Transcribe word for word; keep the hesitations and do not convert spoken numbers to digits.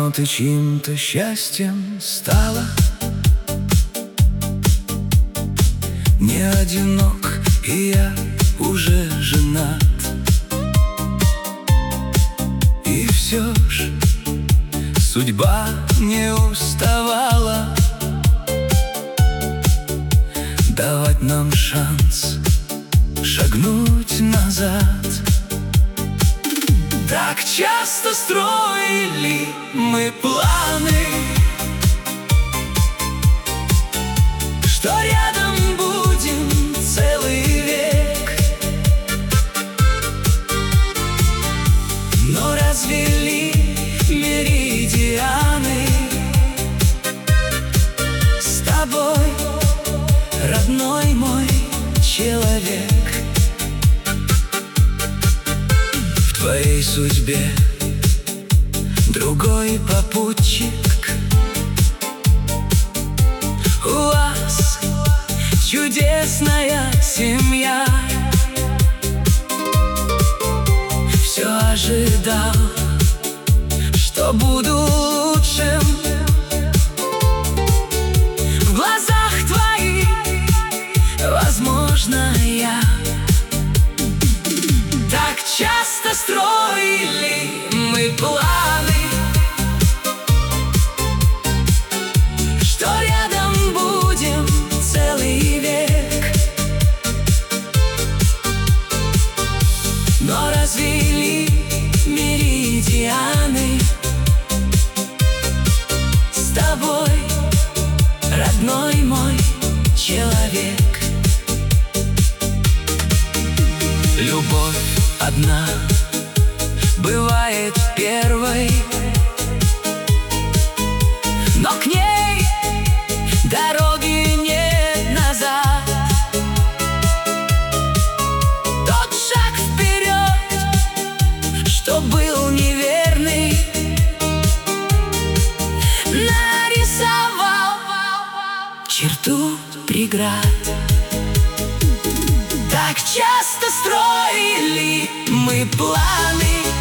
Давно ты чьим-то счастьем стала, не одинок, и я уже женат. И все ж судьба не уставала давать нам шанс шагнуть назад. Так часто строили мы планы, что рядом будем целый век, но развели меридианы с тобой, родной мой человек. В твоей судьбе другой попутчик, у вас чудесная семья. Все ожидал, что буду лучшим в глазах твоих, возможно, я. Так часто строили мы планы, что рядом будем целый век, но развели меридианы с тобой, родной мой человек. Любовь одна бывает первой, но к ней дороги нет назад. Тот шаг вперед, что был неверный, нарисовал черту преград. Так часто строили мы планы,